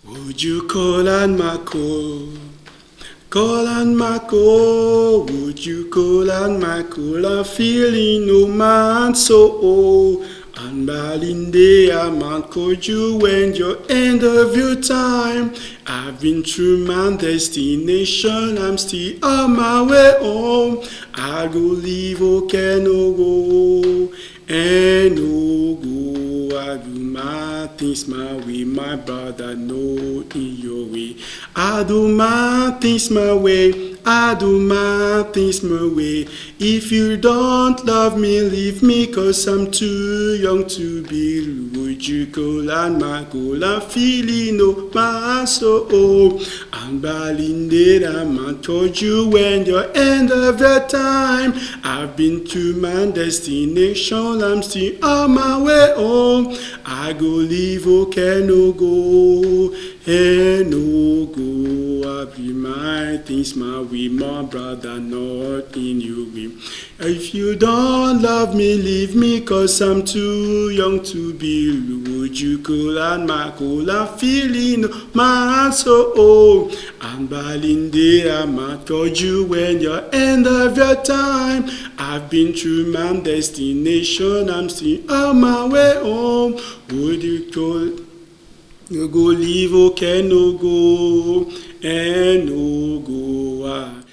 Would you call on my call? Call on my call, would you call on my call? I'm feeling no man so old. And Balinde, I might call you when you're end of your time. I've been through my destination, I'm still on my way home. I go leave, okay, no go, and no go. I do my things my way, my brother, no in your way. I do my things my way, I do my things my way. If you don't love me, leave me, cause I'm too young to be. Would you call on my call? I'm feeling no man so old. I'm Balinde, I told you when you're end of your time. I've been to my destination, I'm still on my way home. I go leave, okay, no go, and no go. I be my things my way, my brother, not in your way. If you don't love me, leave me, cause I'm too young to be. Would you call on my call? I'm feeling my so old. I'm Balinde, I told you when you're end of your time. I've been through my destination, I'm still on my way home. Would you call? No go leave, okay, no go, and no go.